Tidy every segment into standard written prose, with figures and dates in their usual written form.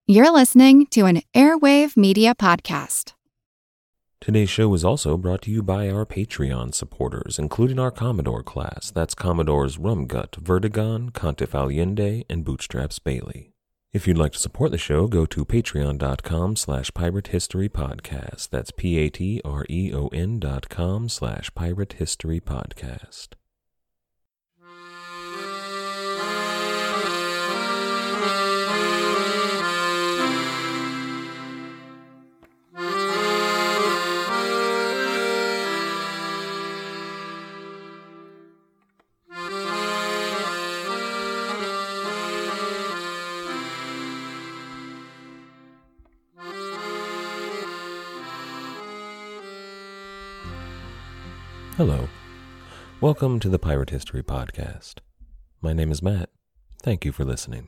You're listening to an Airwave Media Podcast. Today's show is also brought to you by our Patreon supporters, including our Commodore class. That's Commodores Rumgut, Vertigon, Contif Allende, and Bootstraps Bailey. If you'd like to support the show, go to patreon.com/Pirate History Podcast. That's patreon.com/Pirate History Podcast. Hello. Welcome to the Pirate History Podcast. My name is Matt. Thank you for listening.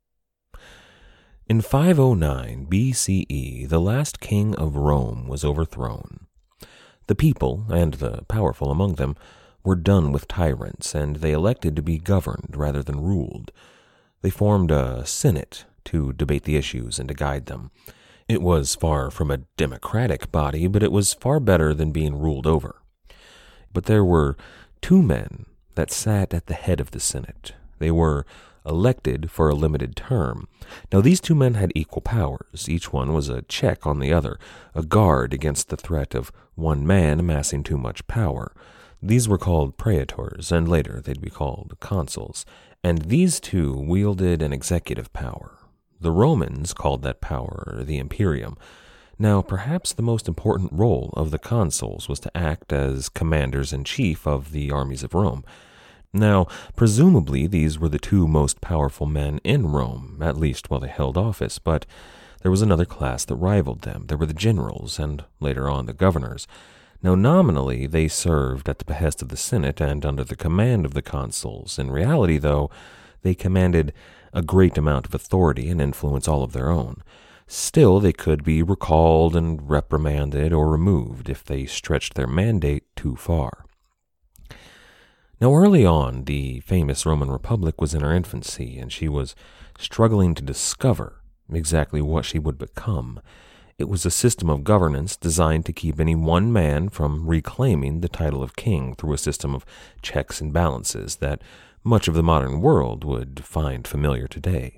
In 509 BCE, the last king of Rome was overthrown. The people, and the powerful among them, were done with tyrants, and they elected to be governed rather than ruled. They formed a senate to debate the issues and to guide them. It was far from a democratic body, but it was far better than being ruled over. But there were two men that sat at the head of the Senate. They were elected for a limited term. Now, these two men had equal powers. Each one was a check on the other, a guard against the threat of one man amassing too much power. These were called praetors, and later they'd be called consuls. And these two wielded an executive power. The Romans called that power the imperium. Now, perhaps the most important role of the consuls was to act as commanders-in-chief of the armies of Rome. Now, presumably these were the two most powerful men in Rome, at least while they held office, but there was another class that rivaled them. There were the generals, and later on the governors. Now, nominally, they served at the behest of the Senate and under the command of the consuls. In reality, though, they commanded a great amount of authority and influence all of their own. Still, they could be recalled and reprimanded or removed if they stretched their mandate too far. Now, early on, the famous Roman Republic was in her infancy, and she was struggling to discover exactly what she would become. It was a system of governance designed to keep any one man from reclaiming the title of king through a system of checks and balances that much of the modern world would find familiar today.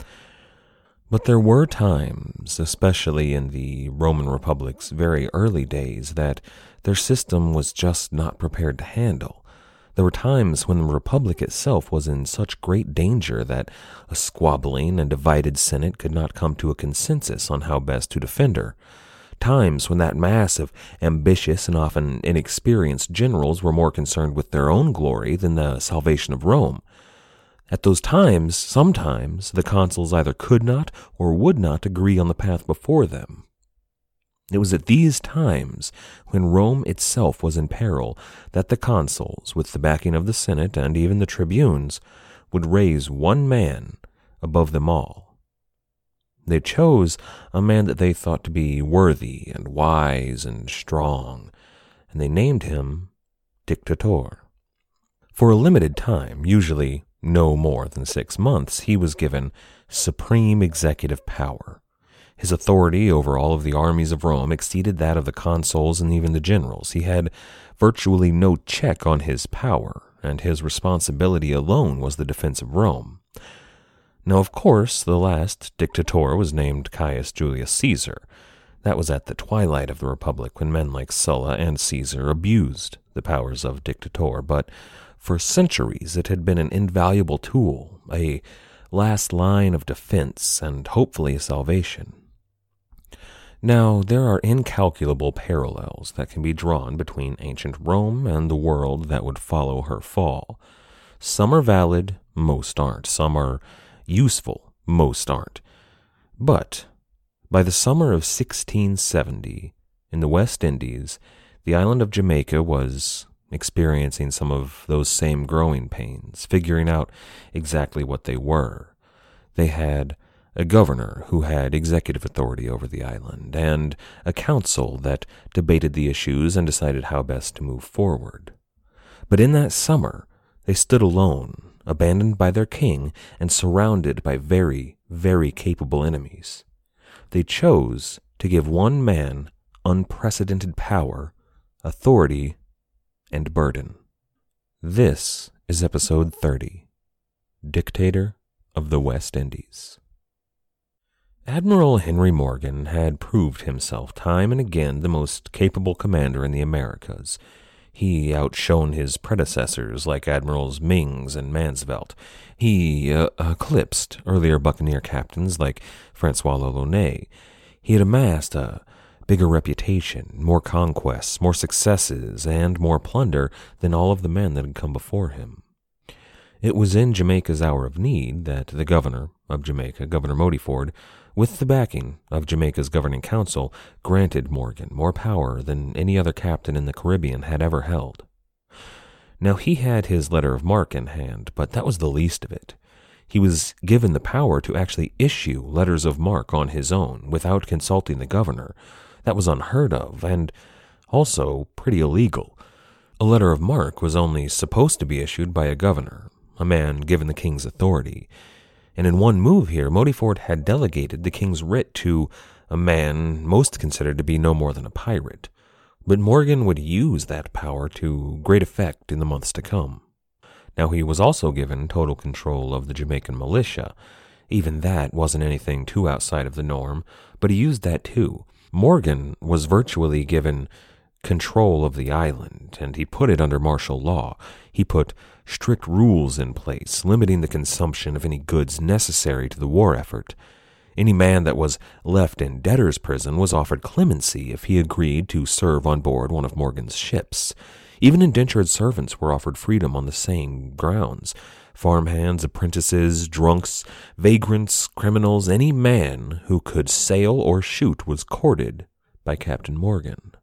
But there were times, especially in the Roman Republic's very early days, that their system was just not prepared to handle. There were times when the Republic itself was in such great danger that a squabbling and divided Senate could not come to a consensus on how best to defend her. Times when that mass of ambitious and often inexperienced generals were more concerned with their own glory than the salvation of Rome. At those times, sometimes, the consuls either could not or would not agree on the path before them. It was at these times, when Rome itself was in peril, that the consuls, with the backing of the Senate and even the tribunes, would raise one man above them all. They chose a man that they thought to be worthy and wise and strong, and they named him Dictator. For a limited time, usually no more than 6 months, he was given supreme executive power. His authority over all of the armies of Rome exceeded that of the consuls and even the generals. He had virtually no check on his power, and his responsibility alone was the defense of Rome. Now, of course, the last dictator was named Caius Julius Caesar. That was at the twilight of the Republic, when men like Sulla and Caesar abused the powers of dictator, but for centuries it had been an invaluable tool, a last line of defense, and hopefully a salvation. Now, there are incalculable parallels that can be drawn between ancient Rome and the world that would follow her fall. Some are valid, most aren't. Some are useful, most aren't. But by the summer of 1670, in the West Indies, the island of Jamaica was experiencing some of those same growing pains, figuring out exactly what they were. They had a governor who had executive authority over the island, and a council that debated the issues and decided how best to move forward. But in that summer, they stood alone, abandoned by their king and surrounded by very, very capable enemies. They chose to give one man unprecedented power, authority, and burden. This is episode 30, Dictator of the West Indies. Admiral Henry Morgan had proved himself time and again the most capable commander in the Americas. He outshone his predecessors like Admirals Mings and Mansvelt. He eclipsed earlier buccaneer captains like Francois l'Olonnais. He had amassed a bigger reputation, more conquests, more successes, and more plunder than all of the men that had come before him. It was in Jamaica's hour of need that the governor of Jamaica, Governor Modiford, with the backing of Jamaica's governing council, granted Morgan more power than any other captain in the Caribbean had ever held. Now he had his letter of marque in hand, but that was the least of it. He was given the power to actually issue letters of marque on his own without consulting the governor. That was unheard of, and also pretty illegal. A letter of marque was only supposed to be issued by a governor, a man given the king's authority. And in one move here, Modiford had delegated the king's writ to a man most considered to be no more than a pirate. But Morgan would use that power to great effect in the months to come. Now he was also given total control of the Jamaican militia. Even that wasn't anything too outside of the norm, but he used that too. Morgan was virtually given control of the island, and he put it under martial law. He put strict rules in place, limiting the consumption of any goods necessary to the war effort. Any man that was left in debtor's prison was offered clemency if he agreed to serve on board one of Morgan's ships. Even indentured servants were offered freedom on the same grounds. Farmhands, apprentices, drunks, vagrants, criminals, any man who could sail or shoot was courted by Captain Morgan.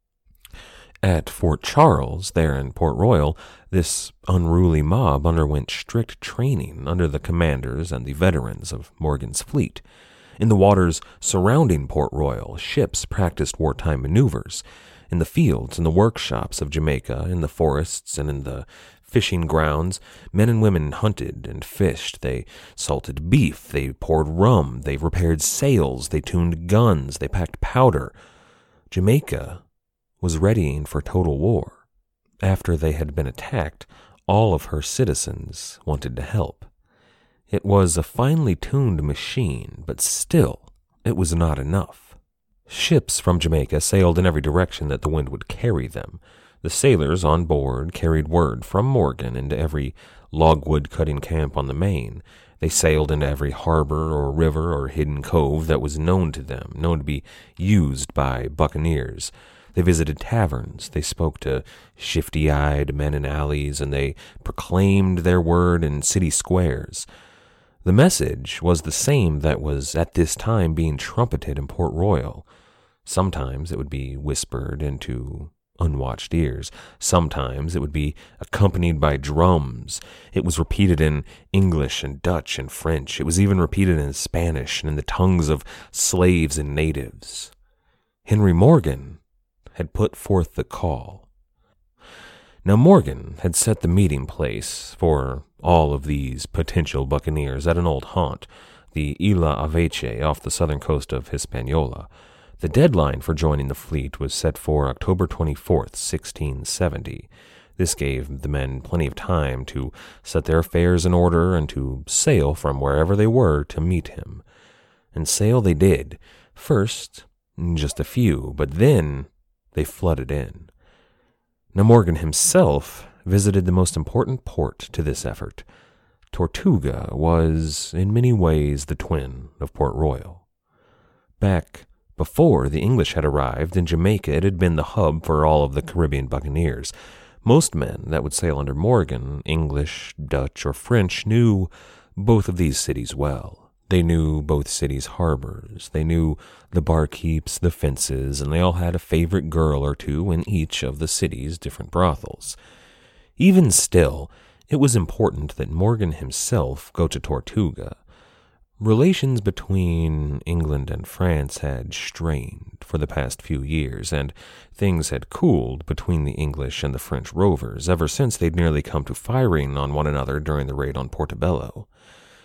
At Fort Charles, there in Port Royal, this unruly mob underwent strict training under the commanders and the veterans of Morgan's fleet. In the waters surrounding Port Royal, ships practiced wartime maneuvers. In the fields, in the workshops of Jamaica, in the forests, and in the fishing grounds, men and women hunted and fished. They salted beef, they poured rum, they repaired sails, they tuned guns, they packed powder. Jamaica was readying for total war. After they had been attacked, all of her citizens wanted to help. It was a finely tuned machine, but still, it was not enough. Ships from Jamaica sailed in every direction that the wind would carry them. The sailors on board carried word from Morgan into every logwood-cutting camp on the Main. They sailed into every harbor or river or hidden cove that was known to them, known to be used by buccaneers. They visited taverns, they spoke to shifty-eyed men in alleys, and they proclaimed their word in city squares. The message was the same that was at this time being trumpeted in Port Royal. Sometimes it would be whispered into unwatched ears. Sometimes it would be accompanied by drums. It was repeated in English and Dutch and French. It was even repeated in Spanish and in the tongues of slaves and natives. Henry Morgan had put forth the call. Now Morgan had set the meeting place for all of these potential buccaneers at an old haunt, the Isla Aveche off the southern coast of Hispaniola. The deadline for joining the fleet was set for October 24th, 1670. This gave the men plenty of time to set their affairs in order and to sail from wherever they were to meet him. And sail they did. First, just a few, but then they flooded in. Now Morgan himself visited the most important port to this effort. Tortuga was, in many ways, the twin of Port Royal. Back before the English had arrived in Jamaica, it had been the hub for all of the Caribbean buccaneers. Most men that would sail under Morgan, English, Dutch, or French, knew both of these cities well. They knew both cities' harbors, they knew the barkeeps, the fences, and they all had a favorite girl or two in each of the city's different brothels. Even still, it was important that Morgan himself go to Tortuga. Relations between England and France had strained for the past few years, and things had cooled between the English and the French rovers ever since they'd nearly come to firing on one another during the raid on Portobello.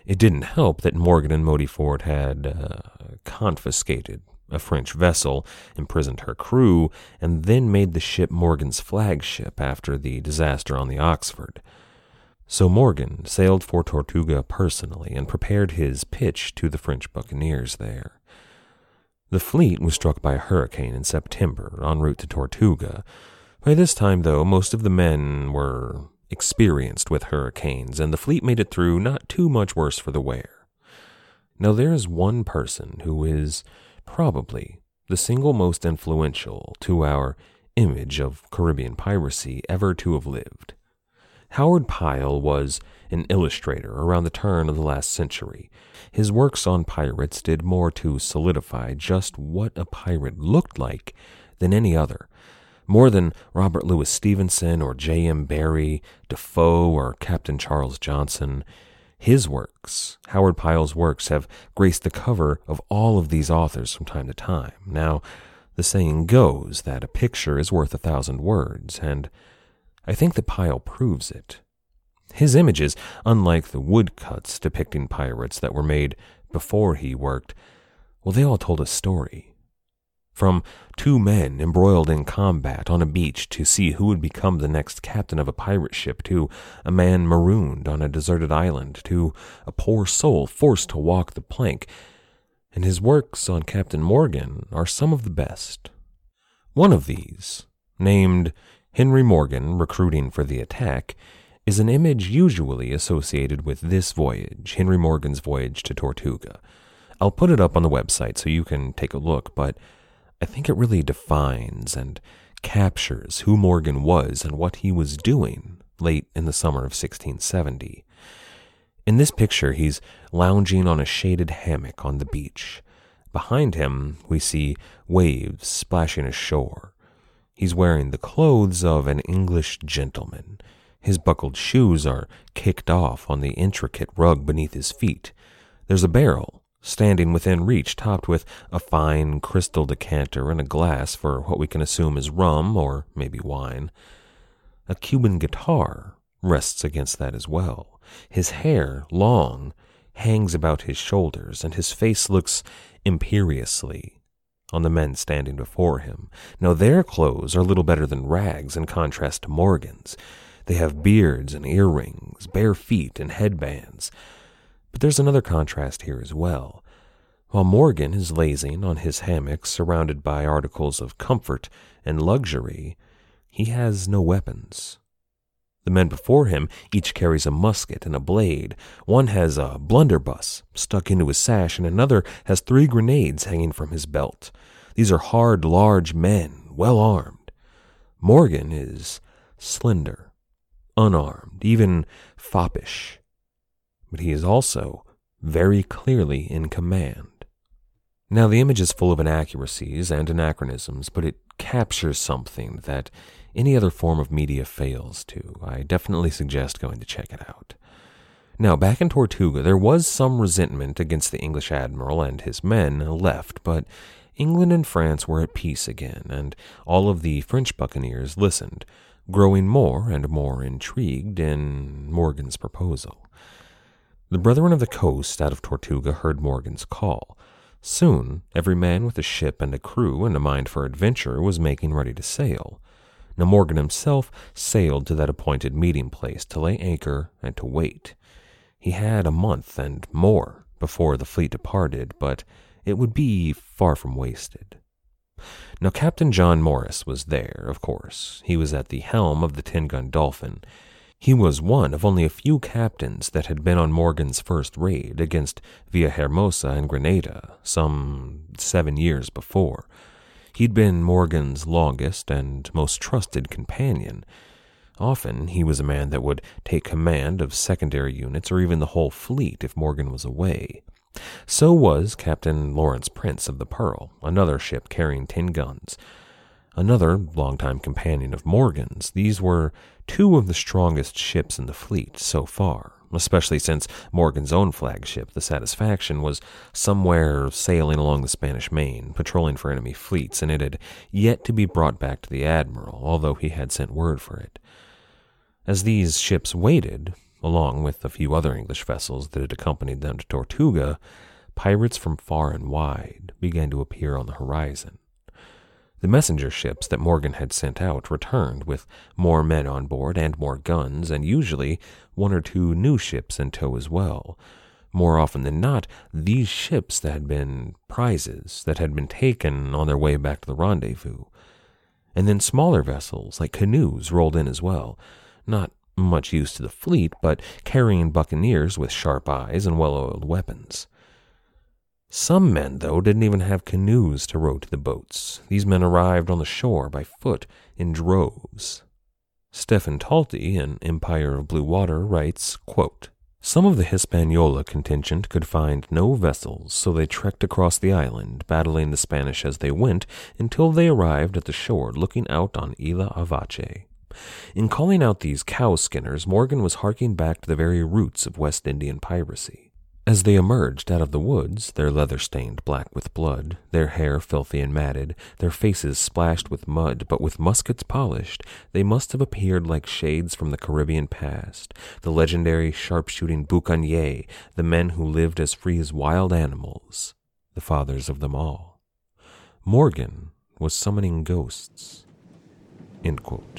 It didn't help that Morgan and Moody Ford had confiscated a French vessel, imprisoned her crew, and then made the ship Morgan's flagship after the disaster on the Oxford. So Morgan sailed for Tortuga personally and prepared his pitch to the French buccaneers there. The fleet was struck by a hurricane in September en route to Tortuga. By this time, though, most of the men were experienced with hurricanes, and the fleet made it through not too much worse for the wear. Now there is one person who is probably the single most influential to our image of Caribbean piracy ever to have lived. Howard Pyle was an illustrator around the turn of the last century. His works on pirates did more to solidify just what a pirate looked like than any other. More than Robert Louis Stevenson or J.M. Barrie, Defoe, or Captain Charles Johnson. His works, Howard Pyle's works, have graced the cover of all of these authors from time to time. Now, the saying goes that a picture is worth 1,000 words, and I think that Pyle proves it. His images, unlike the woodcuts depicting pirates that were made before he worked, well, they all told a story. From two men embroiled in combat on a beach to see who would become the next captain of a pirate ship, to a man marooned on a deserted island, to a poor soul forced to walk the plank, and his works on Captain Morgan are some of the best. One of these, named Henry Morgan Recruiting for the Attack, is an image usually associated with this voyage, Henry Morgan's voyage to Tortuga. I'll put it up on the website so you can take a look, but I think it really defines and captures who Morgan was and what he was doing late in the summer of 1670. In this picture, he's lounging on a shaded hammock on the beach. Behind him, we see waves splashing ashore. He's wearing the clothes of an English gentleman. His buckled shoes are kicked off on the intricate rug beneath his feet. There's a barrel standing within reach, topped with a fine crystal decanter and a glass for what we can assume is rum or maybe wine. A Cuban guitar rests against that as well. His hair, long, hangs about his shoulders, and his face looks imperiously on the men standing before him. Now their clothes are little better than rags in contrast to Morgan's. They have beards and earrings, bare feet and headbands. But there's another contrast here as well. While Morgan is lazing on his hammock surrounded by articles of comfort and luxury, he has no weapons. The men before him each carries a musket and a blade. One has a blunderbuss stuck into his sash, and another has 3 grenades hanging from his belt. These are hard, large men, well armed. Morgan is slender, unarmed, even foppish. But he is also very clearly in command. Now, the image is full of inaccuracies and anachronisms, but it captures something that any other form of media fails to. I definitely suggest going to check it out. Now, back in Tortuga, there was some resentment against the English admiral and his men left, but England and France were at peace again, and all of the French buccaneers listened, growing more and more intrigued in Morgan's proposal. The Brethren of the Coast out of Tortuga heard Morgan's call. Soon, every man with a ship and a crew and a mind for adventure was making ready to sail. Now Morgan himself sailed to that appointed meeting place to lay anchor and to wait. He had a month and more before the fleet departed, but it would be far from wasted. Now Captain John Morris was there, of course. He was at the helm of the 10-gun Dolphin. He was one of only a few captains that had been on Morgan's first raid against Villahermosa and Grenada some 7 years before. He'd been Morgan's longest and most trusted companion. Often he was a man that would take command of secondary units or even the whole fleet if Morgan was away. So was Captain Lawrence Prince of the Pearl, another ship carrying 10 guns. Another longtime companion of Morgan's. These were 2 of the strongest ships in the fleet so far, especially since Morgan's own flagship, the Satisfaction, was somewhere sailing along the Spanish Main, patrolling for enemy fleets, and it had yet to be brought back to the admiral, although he had sent word for it. As these ships waited, Along with a few other English vessels that had accompanied them to Tortuga, pirates from far and wide began to appear on the horizon. The messenger ships that Morgan had sent out returned with more men on board and more guns, and usually one or two new ships in tow as well. More often than not, these ships that had been prizes that had been taken on their way back to the rendezvous. And then smaller vessels, like canoes, rolled in as well. Not much use to the fleet, but carrying buccaneers with sharp eyes and well-oiled weapons. Some men, though, didn't even have canoes to row to the boats. These men arrived on the shore by foot in droves. Stephen Talty, in Empire of Blue Water, writes, quote, "Some of the Hispaniola contingent could find no vessels, so they trekked across the island, battling the Spanish as they went, until they arrived at the shore looking out on Isla Avache. In calling out these cow-skinners, Morgan was harking back to the very roots of West Indian piracy. As they emerged out of the woods, their leather stained black with blood, their hair filthy and matted, their faces splashed with mud, but with muskets polished, they must have appeared like shades from the Caribbean past, the legendary sharpshooting bucanier, the men who lived as free as wild animals, the fathers of them all. Morgan was summoning ghosts." End quote.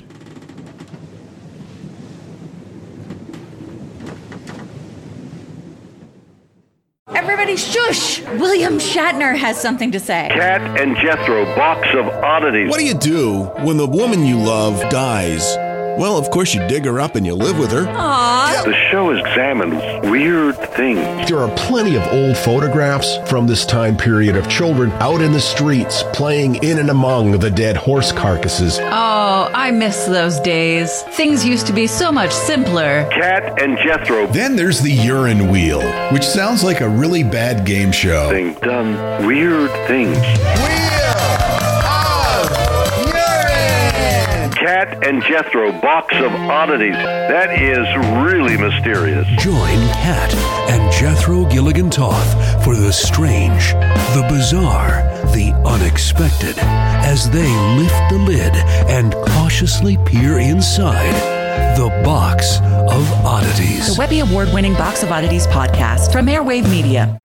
Everybody shush! William Shatner has something to say. Cat and Jethro, box of oddities. What do you do when the woman you love dies? Well, of course you dig her up and you live with her. Aww. The show examines weird things. There are plenty of old photographs from this time period of children out in the streets playing in and among the dead horse carcasses. Oh, I miss those days. Things used to be so much simpler. Cat and Jethro. Then there's the urine wheel, which sounds like a really bad game show. Thing done weird things. Cat and Jethro, box of oddities. That is really mysterious. Join Cat and Jethro Gilligan Toth for the strange, the bizarre, the unexpected, as they lift the lid and cautiously peer inside the Box of Oddities. The Webby Award-winning Box of Oddities podcast from Airwave Media.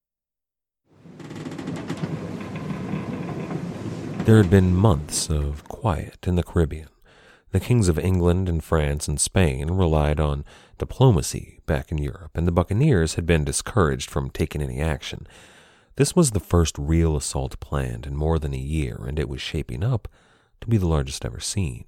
There had been months of quiet in the Caribbean. The kings of England and France and Spain relied on diplomacy back in Europe, and the buccaneers had been discouraged from taking any action. This was the first real assault planned in more than a year, and it was shaping up to be the largest ever seen.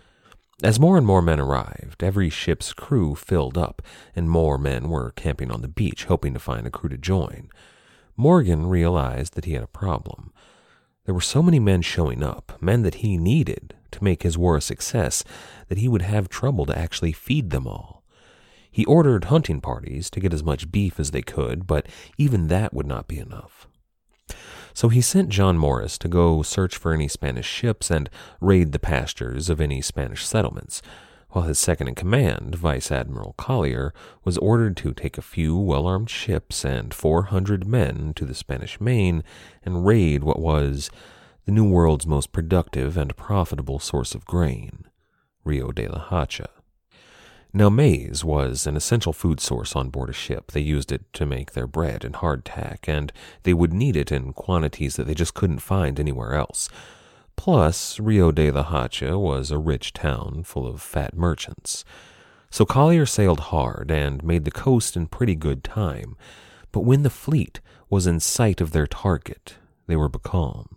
As more and more men arrived, every ship's crew filled up, and more men were camping on the beach, hoping to find a crew to join. Morgan realized that he had a problem. There were so many men showing up, men that he needed to make his war a success, that he would have trouble to actually feed them all. He ordered hunting parties to get as much beef as they could, but even that would not be enough. So he sent John Morris to go search for any Spanish ships and raid the pastures of any Spanish settlements, while his second-in-command, Vice Admiral Collier, was ordered to take a few well-armed ships and 400 men to the Spanish Main and raid what was the New World's most productive and profitable source of grain, Rio de la Hacha. Now, maize was an essential food source on board a ship. They used it to make their bread and hardtack, and they would need it in quantities that they just couldn't find anywhere else. Plus, Rio de la Hacha was a rich town full of fat merchants. So Collier sailed hard and made the coast in pretty good time. But when the fleet was in sight of their target, they were becalmed.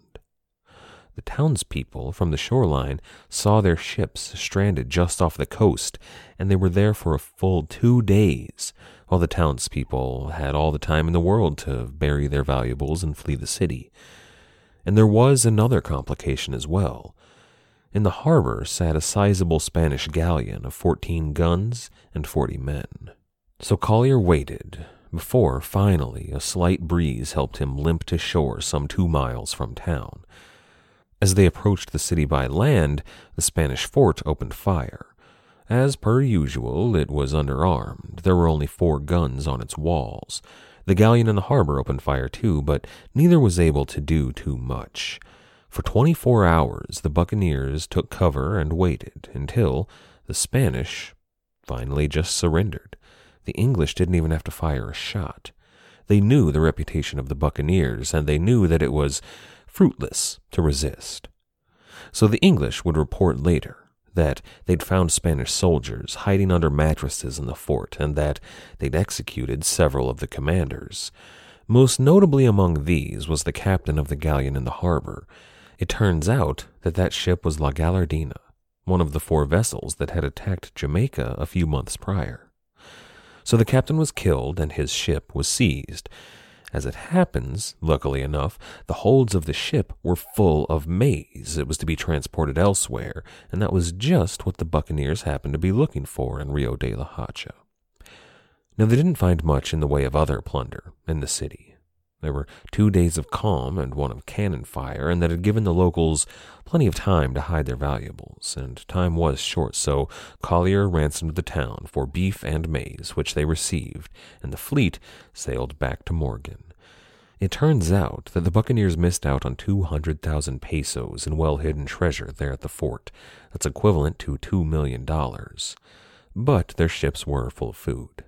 The townspeople from the shoreline saw their ships stranded just off the coast, and they were there for a full 2 days, while the townspeople had all the time in the world to bury their valuables and flee the city. And there was another complication as well. In the harbor sat a sizable Spanish galleon of 14 guns and 40 men. So Collier waited, before finally a slight breeze helped him limp to shore some 2 miles from town. As they approached the city by land, the Spanish fort opened fire. As per usual, it was underarmed. There were only 4 guns on its walls. The galleon in the harbor opened fire too, but neither was able to do too much. For 24 hours, the buccaneers took cover and waited until the Spanish finally just surrendered. the English didn't even have to fire a shot. They knew the reputation of the buccaneers, and they knew that it was fruitless to resist. So the English would report later that they'd found Spanish soldiers hiding under mattresses in the fort, and that they'd executed several of the commanders. Most notably among these was the captain of the galleon in the harbor. It turns out that that ship was La Gallardina, one of the 4 vessels that had attacked Jamaica a few months prior. So the captain was killed and his ship was seized. As it happens, luckily enough, the holds of the ship were full of maize. It was to be transported elsewhere, and that was just what the buccaneers happened to be looking for in Rio de la Hacha. Now, they didn't find much in the way of other plunder in the city. There were 2 days of calm and 1 of cannon fire, and that had given the locals plenty of time to hide their valuables, and time was short, so Collier ransomed the town for beef and maize, which they received, and the fleet sailed back to Morgan. It turns out that the buccaneers missed out on 200,000 pesos in well-hidden treasure there at the fort. That's equivalent to $2 million. But their ships were full of food.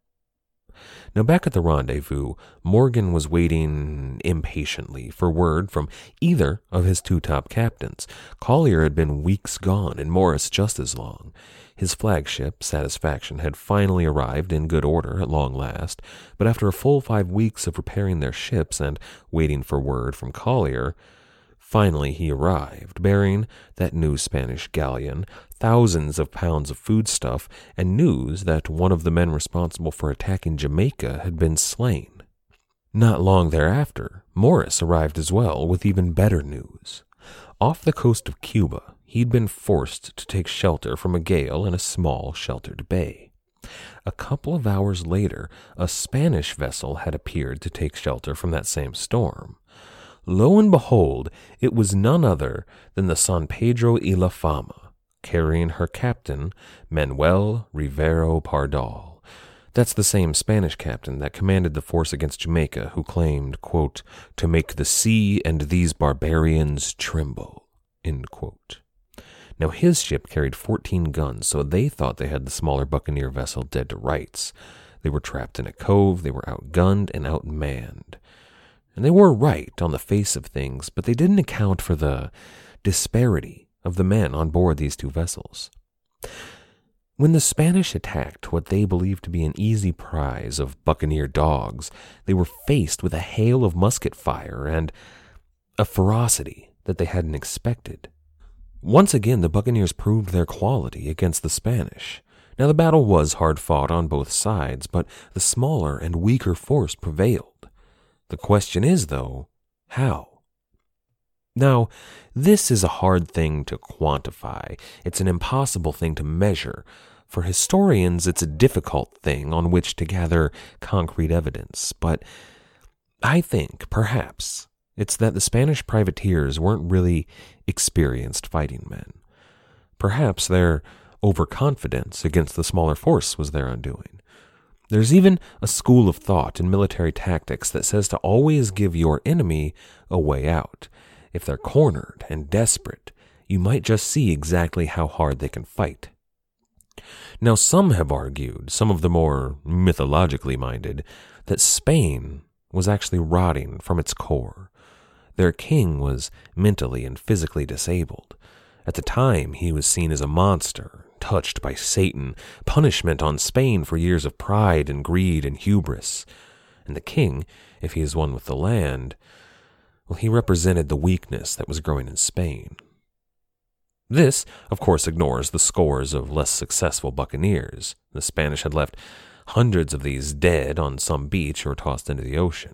Now, back at the rendezvous, Morgan was waiting impatiently for word from either of his 2 top captains. Collier had been weeks gone, and Morris just as long. His flagship, Satisfaction, had finally arrived in good order at long last, but after a full 5 weeks of repairing their ships and waiting for word from Collier, finally he arrived, bearing that new Spanish galleon, thousands of pounds of foodstuff, and news that one of the men responsible for attacking Jamaica had been slain. Not long thereafter, Morris arrived as well with even better news. Off the coast of Cuba, he'd been forced to take shelter from a gale in a small, sheltered bay. A couple of hours later, a Spanish vessel had appeared to take shelter from that same storm. Lo and behold, it was none other than the San Pedro y la Fama, carrying her captain, Manuel Rivero Pardal. That's the same Spanish captain that commanded the force against Jamaica, who claimed, quote, to make the sea and these barbarians tremble, end quote. Now, his ship carried 14 guns, so they thought they had the smaller buccaneer vessel dead to rights. They were trapped in a cove, they were outgunned and outmanned. And they were right on the face of things, but they didn't account for the disparity of the men on board these 2 vessels. When the Spanish attacked what they believed to be an easy prize of buccaneer dogs, they were faced with a hail of musket fire and a ferocity that they hadn't expected. Once again, the buccaneers proved their quality against the Spanish. Now, the battle was hard fought on both sides, but the smaller and weaker force prevailed. The question is, though, how? Now, this is a hard thing to quantify. It's an impossible thing to measure. For historians, it's a difficult thing on which to gather concrete evidence. But I think, perhaps, it's that the Spanish privateers weren't really experienced fighting men. Perhaps their overconfidence against the smaller force was their undoing. There's even a school of thought in military tactics that says to always give your enemy a way out. If they're cornered and desperate, you might just see exactly how hard they can fight. Now, some have argued, some of the more mythologically minded, that Spain was actually rotting from its core. Their king was mentally and physically disabled. At the time, he was seen as a monster, touched by Satan, punishment on Spain for years of pride and greed and hubris. And the king, if he is one with the land, well, he represented the weakness that was growing in Spain. This, of course, ignores the scores of less successful buccaneers. The Spanish had left hundreds of these dead on some beach or tossed into the ocean.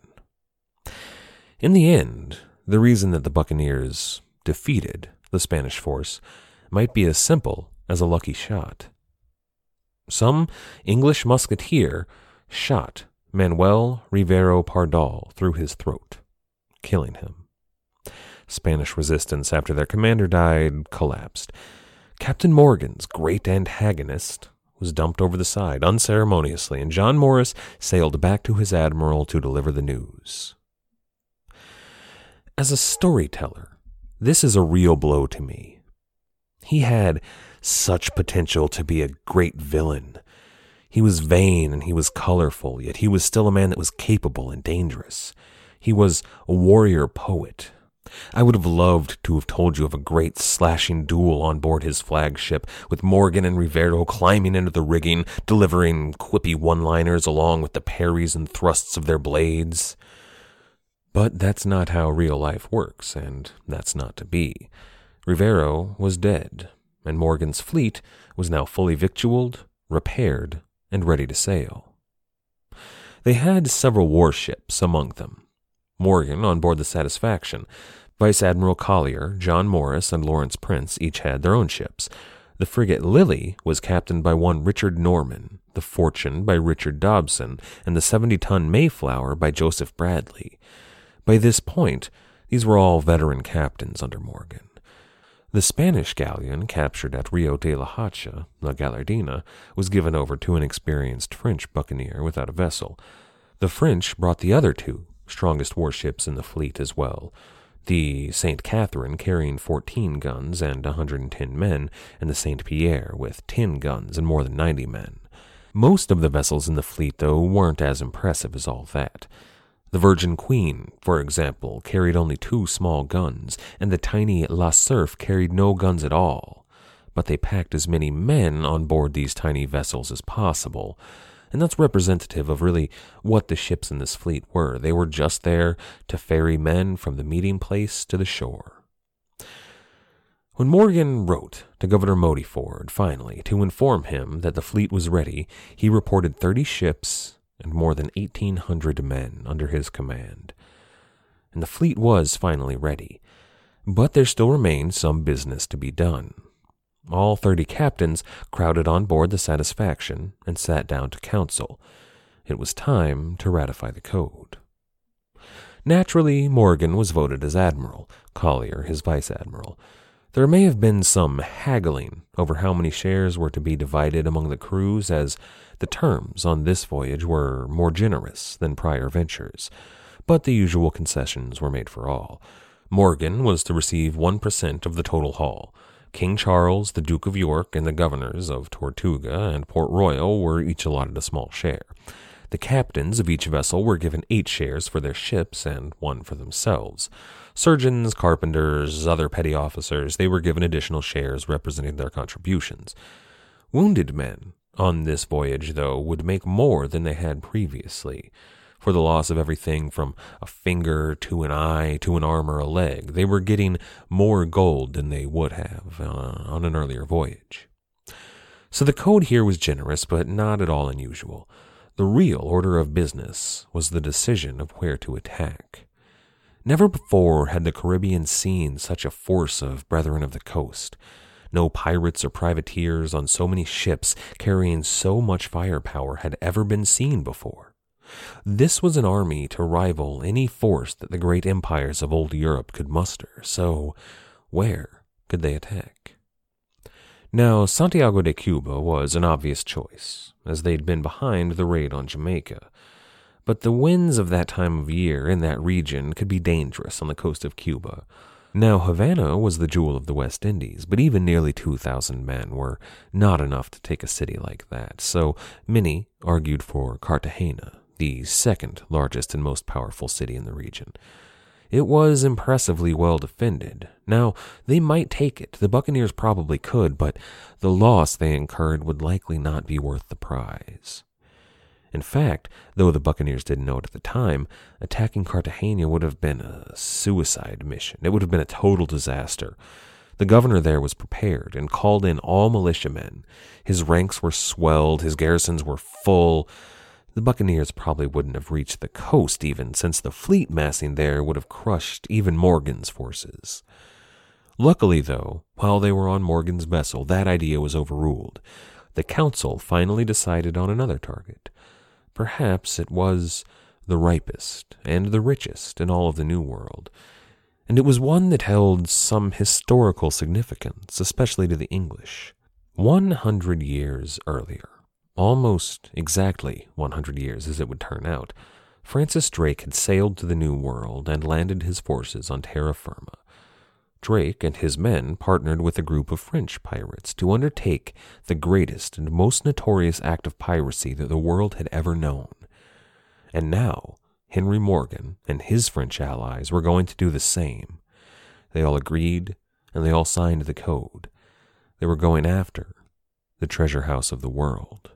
In the end, the reason that the buccaneers defeated the Spanish force might be as simple as a lucky shot. Some English musketeer shot Manuel Rivero Pardal through his throat, killing him. Spanish resistance after their commander died collapsed. Captain Morgan's great antagonist was dumped over the side unceremoniously, and John Morris sailed back to his admiral to deliver the news. As a storyteller, this is a real blow to me. He had such potential to be a great villain. He was vain and he was colorful, yet he was still a man that was capable and dangerous. He was a warrior poet. I would have loved to have told you of a great slashing duel on board his flagship, with Morgan and Rivero climbing into the rigging, delivering quippy one-liners along with the parries and thrusts of their blades. But that's not how real life works, and that's not to be. Rivero was dead, and Morgan's fleet was now fully victualled, repaired, and ready to sail. They had several warships among them. Morgan on board the Satisfaction. Vice Admiral Collier, John Morris, and Lawrence Prince each had their own ships. The frigate Lily was captained by one Richard Norman, the Fortune by Richard Dobson, and the 70-ton Mayflower by Joseph Bradley. By this point, these were all veteran captains under Morgan. The Spanish galleon captured at Rio de la Hacha, La Gallardina, was given over to an experienced French buccaneer without a vessel. The French brought the other two strongest warships in the fleet as well. The St. Catherine carrying 14 guns and 110 men, and the St. Pierre with 10 guns and more than 90 men. Most of the vessels in the fleet, though, weren't as impressive as all that. The Virgin Queen, for example, carried only 2 small guns, and the tiny La Cerf carried no guns at all. But they packed as many men on board these tiny vessels as possible, and that's representative of really what the ships in this fleet were. They were just there to ferry men from the meeting place to the shore. When Morgan wrote to Governor Modiford, finally, to inform him that the fleet was ready, he reported 30 ships and more than 1,800 men under his command. And the fleet was finally ready, but there still remained some business to be done. All 30 captains crowded on board the Satisfaction and sat down to council. It was time to ratify the code. Naturally, Morgan was voted as admiral, Collier his vice-admiral. There may have been some haggling over how many shares were to be divided among the crews, as the terms on this voyage were more generous than prior ventures, but the usual concessions were made for all. Morgan was to receive 1% of the total haul. King Charles, the Duke of York, and the governors of Tortuga and Port Royal were each allotted a small share. The captains of each vessel were given 8 shares for their ships and 1 for themselves. Surgeons, carpenters, other petty officers, they were given additional shares representing their contributions. Wounded men on this voyage, though, would make more than they had previously. For the loss of everything from a finger to an eye to an arm or a leg, they were getting more gold than they would have on an earlier voyage. So the code here was generous, but not at all unusual. The real order of business was the decision of where to attack. Never before had the Caribbean seen such a force of Brethren of the Coast. No pirates or privateers on so many ships carrying so much firepower had ever been seen before. This was an army to rival any force that the great empires of old Europe could muster, so where could they attack? Now, Santiago de Cuba was an obvious choice, as they'd been behind the raid on Jamaica. But the winds of that time of year in that region could be dangerous on the coast of Cuba. Now, Havana was the jewel of the West Indies, but even nearly 2,000 men were not enough to take a city like that, so many argued for Cartagena, the second largest and most powerful city in the region. It was impressively well defended. Now, they might take it, the Buccaneers probably could, but the loss they incurred would likely not be worth the prize. In fact, though the Buccaneers didn't know it at the time, attacking Cartagena would have been a suicide mission. It would have been a total disaster. The governor there was prepared and called in all militiamen. His ranks were swelled, his garrisons were full. The Buccaneers probably wouldn't have reached the coast even, since the fleet massing there would have crushed even Morgan's forces. Luckily, though, while they were on Morgan's vessel, that idea was overruled. The council finally decided on another target. Perhaps it was the ripest and the richest in all of the New World, and it was one that held some historical significance, especially to the English. 100 years earlier, almost exactly 100 years as it would turn out, Francis Drake had sailed to the New World and landed his forces on terra firma. Drake and his men partnered with a group of French pirates to undertake the greatest and most notorious act of piracy that the world had ever known. And now, Henry Morgan and his French allies were going to do the same. They all agreed, and they all signed the code. They were going after the treasure house of the world,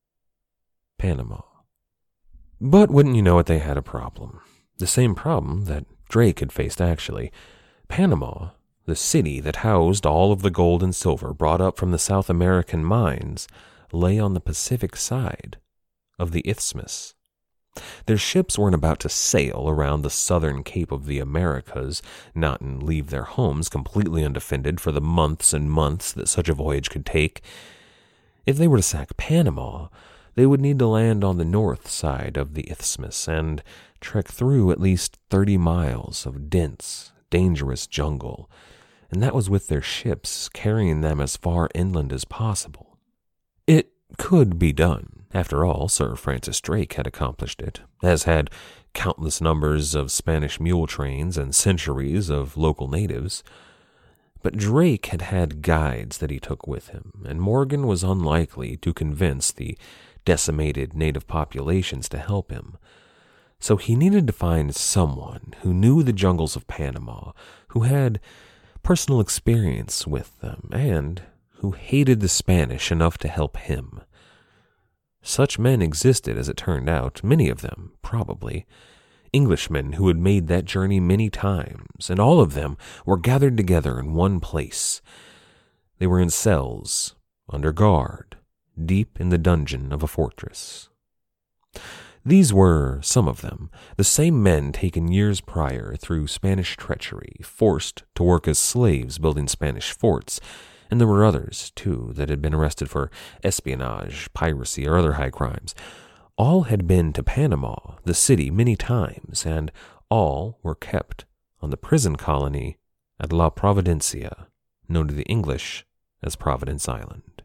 Panama. But wouldn't you know it, they had a problem. The same problem that Drake had faced, actually. Panama, the city that housed all of the gold and silver brought up from the South American mines, lay on the Pacific side of the isthmus. Their ships weren't about to sail around the southern Cape of the Americas, not and leave their homes completely undefended for the months and months that such a voyage could take. If they were to sack Panama, they would need to land on the north side of the isthmus and trek through at least 30 miles of dense, dangerous jungle, and that was with their ships carrying them as far inland as possible. It could be done. After all, Sir Francis Drake had accomplished it, as had countless numbers of Spanish mule trains and centuries of local natives. But Drake had had guides that he took with him, and Morgan was unlikely to convince the decimated native populations to help him. So he needed to find someone who knew the jungles of Panama, who had personal experience with them, and who hated the Spanish enough to help him. Such men existed, as it turned out, many of them, probably. Englishmen who had made that journey many times, and all of them were gathered together in one place. They were in cells, under guard, deep in the dungeon of a fortress. These were, some of them, the same men taken years prior through Spanish treachery, forced to work as slaves building Spanish forts, and there were others, too, that had been arrested for espionage, piracy, or other high crimes. All had been to Panama, the city, many times, and all were kept on the prison colony at La Providencia, known to the English as Providence Island.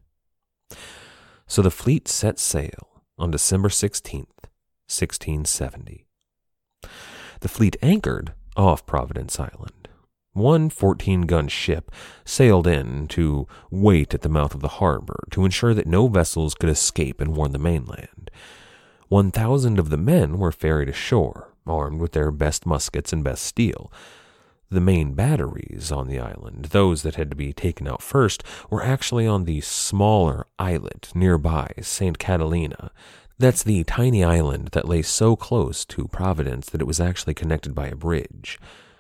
So the fleet set sail on December 16th, 1670. The fleet anchored off Providence Island. One 14-gun ship sailed in to wait at the mouth of the harbor to ensure that no vessels could escape and warn the mainland. 1,000 of the men were ferried ashore, armed with their best muskets and best steel. The main batteries on the island, those that had to be taken out first, were actually on the smaller islet nearby, St. Catalina. That's the tiny island that lay so close to Providence that it was actually connected by a bridge.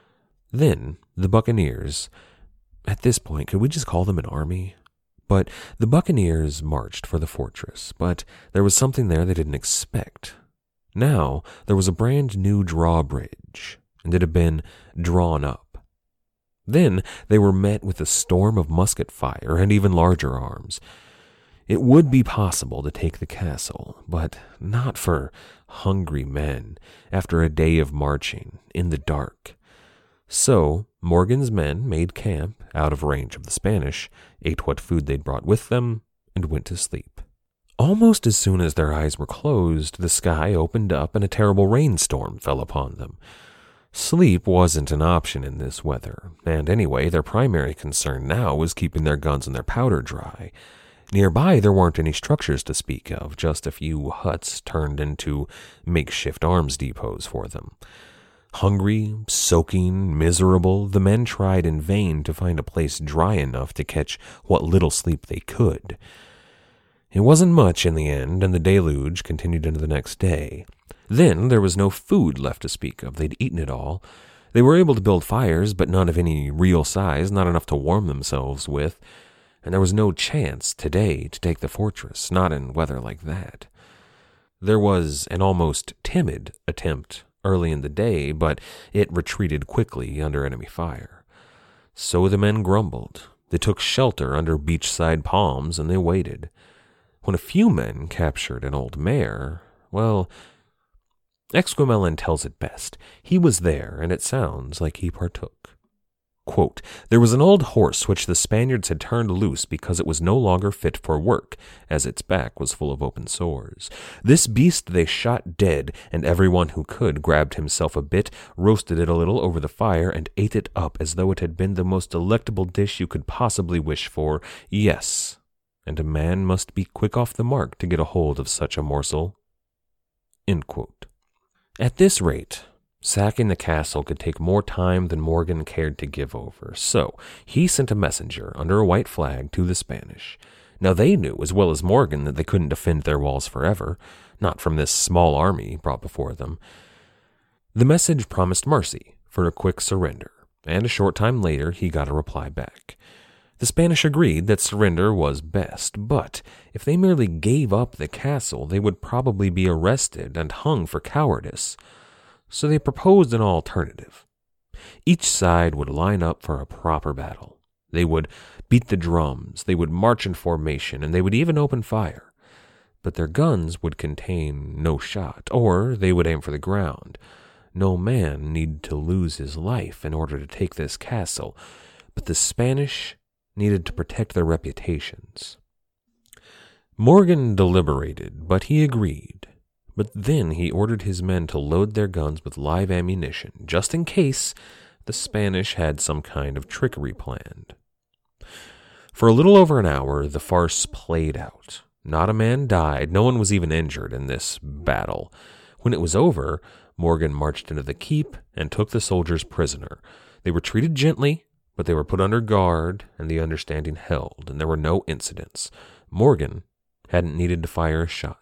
Then, the Buccaneers, at this point, could we just call them an army? But the Buccaneers marched for the fortress, but there was something there they didn't expect. Now, there was a brand new drawbridge, and it had been drawn up. Then, they were met with a storm of musket fire and even larger arms. It would be possible to take the castle, but not for hungry men after a day of marching in the dark. So, Morgan's men made camp out of range of the Spanish, ate what food they'd brought with them, and went to sleep. Almost as soon as their eyes were closed, the sky opened up and a terrible rainstorm fell upon them. Sleep wasn't an option in this weather, and anyway, their primary concern now was keeping their guns and their powder dry. Nearby, there weren't any structures to speak of, just a few huts turned into makeshift arms depots for them. Hungry, soaking, miserable, the men tried in vain to find a place dry enough to catch what little sleep they could. It wasn't much in the end, and the deluge continued into the next day. Then there was no food left to speak of. They'd eaten it all. They were able to build fires, but none of any real size, not enough to warm themselves with. And there was no chance today to take the fortress, not in weather like that. There was an almost timid attempt early in the day, but it retreated quickly under enemy fire. So the men grumbled. They took shelter under beachside palms, and they waited. When a few men captured an old mare, well, Exquemelin tells it best. He was there, and it sounds like he partook. Quote, "There was an old horse which the Spaniards had turned loose because it was no longer fit for work, as its back was full of open sores. This beast they shot dead, and everyone who could grabbed himself a bit, roasted it a little over the fire, and ate it up as though it had been the most delectable dish you could possibly wish for. Yes, and a man must be quick off the mark to get a hold of such a morsel." End quote. At this rate, sacking the castle could take more time than Morgan cared to give over, so he sent a messenger under a white flag to the Spanish. Now they knew as well as Morgan that they couldn't defend their walls forever, not from this small army brought before them. The message promised mercy for a quick surrender, and a short time later he got a reply back. The Spanish agreed that surrender was best, but if they merely gave up the castle, they would probably be arrested and hung for cowardice. So they proposed an alternative. Each side would line up for a proper battle. They would beat the drums, they would march in formation, and they would even open fire. But their guns would contain no shot, or they would aim for the ground. No man needed to lose his life in order to take this castle, but the Spanish needed to protect their reputations. Morgan deliberated, but he agreed. But then he ordered his men to load their guns with live ammunition, just in case the Spanish had some kind of trickery planned. For a little over an hour, the farce played out. Not a man died, no one was even injured in this battle. When it was over, Morgan marched into the keep and took the soldiers prisoner. They were treated gently, but they were put under guard, and the understanding held, and there were no incidents. Morgan hadn't needed to fire a shot.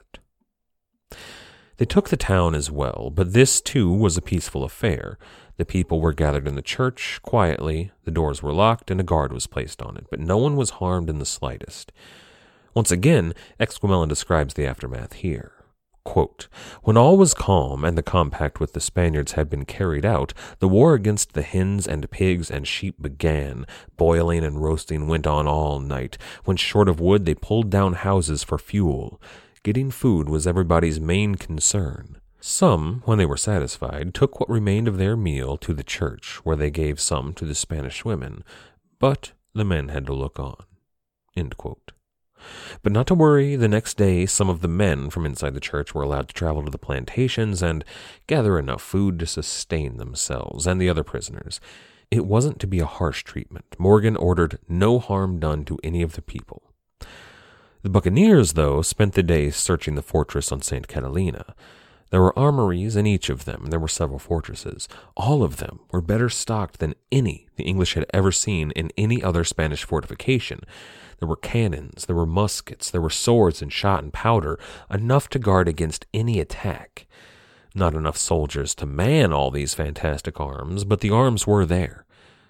They took the town as well, but this too was a peaceful affair. The people were gathered in the church quietly, the doors were locked, and a guard was placed on it, but no one was harmed in the slightest. Once again, Exquemelin describes the aftermath here. Quote, "When all was calm and the compact with the Spaniards had been carried out, the war against the hens and pigs and sheep began. Boiling and roasting went on all night. When short of wood, they pulled down houses for fuel. Getting food was everybody's main concern. Some, when they were satisfied, took what remained of their meal to the church, where they gave some to the Spanish women, but the men had to look on." End quote. But not to worry, the next day some of the men from inside the church were allowed to travel to the plantations and gather enough food to sustain themselves and the other prisoners. It wasn't to be a harsh treatment. Morgan ordered no harm done to any of the people. The buccaneers, though, spent the day searching the fortress on St. Catalina. There were armories in each of them, and there were several fortresses. All of them were better stocked than any the English had ever seen in any other Spanish fortification. There were cannons, there were muskets, there were swords and shot and powder, enough to guard against any attack. Not enough soldiers to man all these fantastic arms, but the arms were there.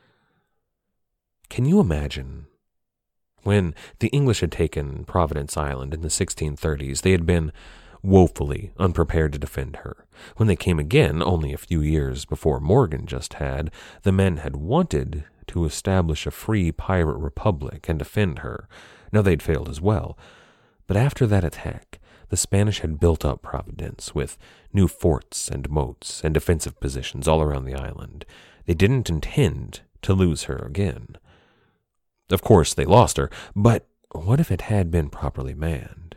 Can you imagine? When the English had taken Providence Island in the 1630s, they had been woefully unprepared to defend her. When they came again, only a few years before Morgan just had, the men had wanted to establish a free pirate republic and defend her. Now they'd failed as well. But after that attack, the Spanish had built up Providence with new forts and moats and defensive positions all around the island. They didn't intend to lose her again. Of course, they lost her, but what if it had been properly manned?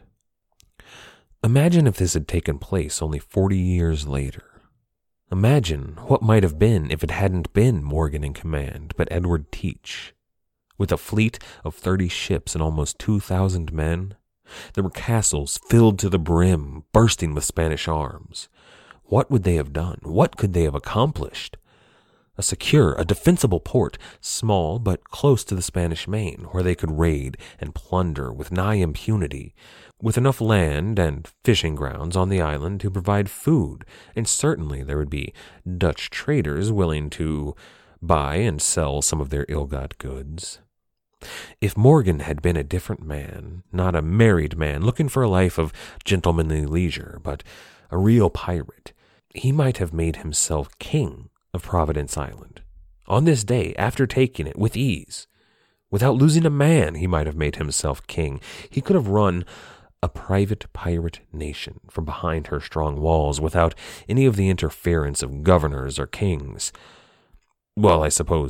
Imagine if this had taken place only 40 years later. Imagine what might have been if it hadn't been Morgan in command, but Edward Teach. With a fleet of 30 ships and almost 2,000 men, there were castles filled to the brim, bursting with Spanish arms. What would they have done? What could they have accomplished? A secure, a defensible port, small but close to the Spanish Main, where they could raid and plunder with nigh impunity, with enough land and fishing grounds on the island to provide food, and certainly there would be Dutch traders willing to buy and sell some of their ill-got goods. If Morgan had been a different man, not a married man looking for a life of gentlemanly leisure, but a real pirate, he might have made himself king of Providence Island. On this day, after taking it with ease, without losing a man, he might have made himself king. He could have run a private pirate nation from behind her strong walls without any of the interference of governors or kings. Well, I suppose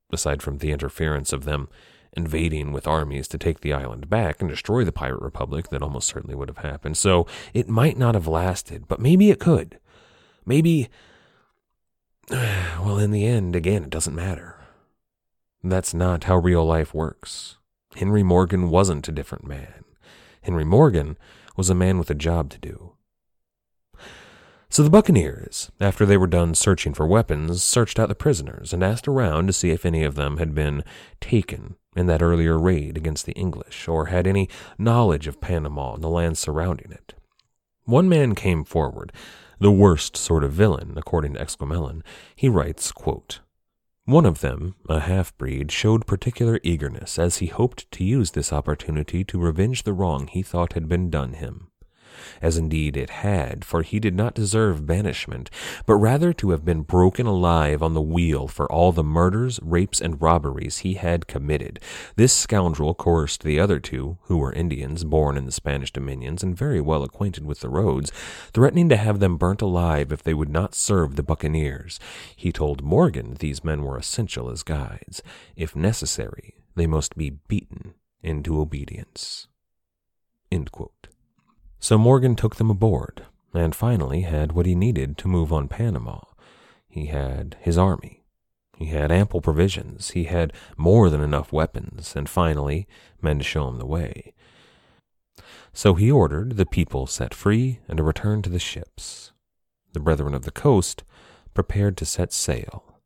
aside from the interference of them invading with armies to take the island back and destroy the Pirate Republic, that almost certainly would have happened. So it might not have lasted, but maybe it could. Maybe, well, in the end, again, it doesn't matter. That's not how real life works. Henry Morgan wasn't a different man. Henry Morgan was a man with a job to do. So the Buccaneers, after they were done searching for weapons, searched out the prisoners and asked around to see if any of them had been taken in that earlier raid against the English, or had any knowledge of Panama and the land surrounding it. One man came forward, the worst sort of villain, according to Esquemeling. He writes, quote, "One of them, a half-breed, showed particular eagerness, as he hoped to use this opportunity to revenge the wrong he thought had been done him. As indeed it had, for he did not deserve banishment, but rather to have been broken alive on the wheel for all the murders, rapes, and robberies he had committed. This scoundrel coerced the other two, who were Indians, born in the Spanish dominions, and very well acquainted with the roads, threatening to have them burnt alive if they would not serve the Buccaneers. He told Morgan these men were essential as guides. If necessary, they must be beaten into obedience." End quote. So Morgan took them aboard, and finally had what he needed to move on Panama. He had his army. He had ample provisions. He had more than enough weapons, and finally, men to show him the way. So he ordered the people set free and a return to the ships. The Brethren of the Coast prepared to set sail.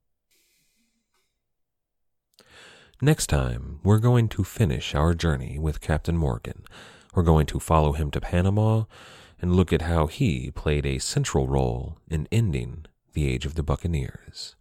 Next time, we're going to finish our journey with Captain Morgan. We're going to follow him to Panama and look at how he played a central role in ending the Age of the Buccaneers.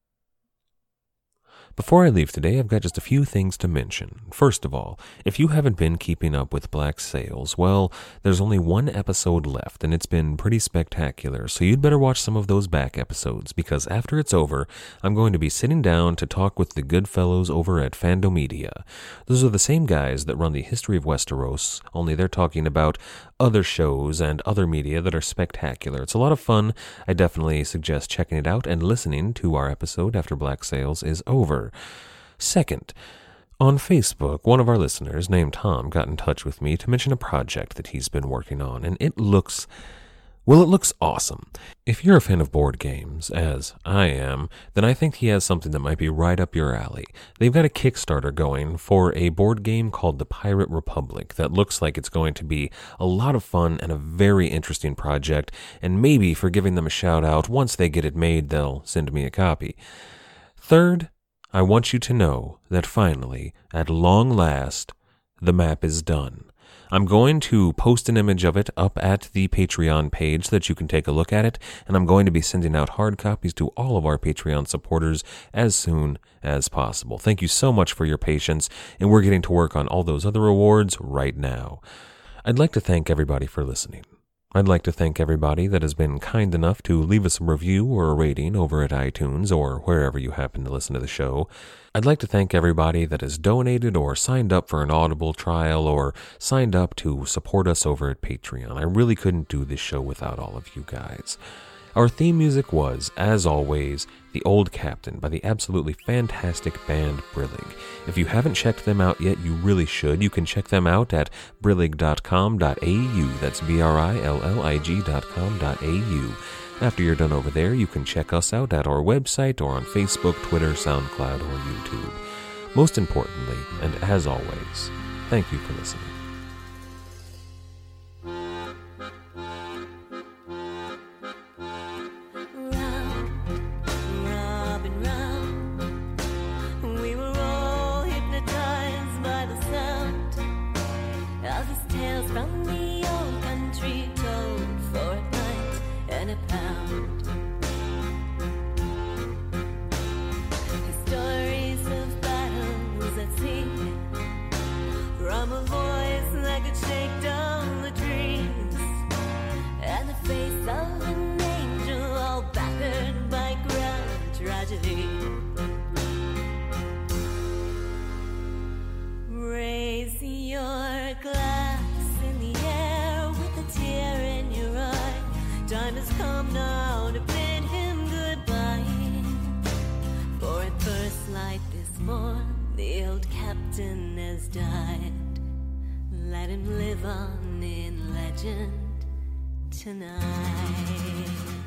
Before I leave today, I've got just a few things to mention. First of all, if you haven't been keeping up with Black Sails, well, there's only one episode left, and it's been pretty spectacular, so you'd better watch some of those back episodes, because after it's over, I'm going to be sitting down to talk with the good fellows over at Fandomedia. Those are the same guys that run the History of Westeros, only they're talking about other shows and other media that are spectacular. It's a lot of fun. I definitely suggest checking it out and listening to our episode after Black Sails is over. Second, on Facebook, one of our listeners named Tom got in touch with me to mention a project that he's been working on, and it looks awesome. If you're a fan of board games, as I am, then I think he has something that might be right up your alley. They've got a Kickstarter going for a board game called The Pirate Republic that looks like it's going to be a lot of fun and a very interesting project, and maybe for giving them a shout out, once they get it made, they'll send me a copy. Third, I want you to know that finally, at long last, the map is done. I'm going to post an image of it up at the Patreon page so that you can take a look at it, and I'm going to be sending out hard copies to all of our Patreon supporters as soon as possible. Thank you so much for your patience, and we're getting to work on all those other awards right now. I'd like to thank everybody for listening. I'd like to thank everybody that has been kind enough to leave us a review or a rating over at iTunes or wherever you happen to listen to the show. I'd like to thank everybody that has donated or signed up for an Audible trial or signed up to support us over at Patreon. I really couldn't do this show without all of you guys. Our theme music was, as always, The Old Captain by the absolutely fantastic band Brillig. If you haven't checked them out yet, you really should. You can check them out at brillig.com.au. That's brillig.com.au. After you're done over there, you can check us out at our website or on Facebook, Twitter, SoundCloud, or YouTube. Most importantly, and as always, thank you for listening. Stories of battles at sea, from a voice for the old captain has died. Let him live on in legend tonight.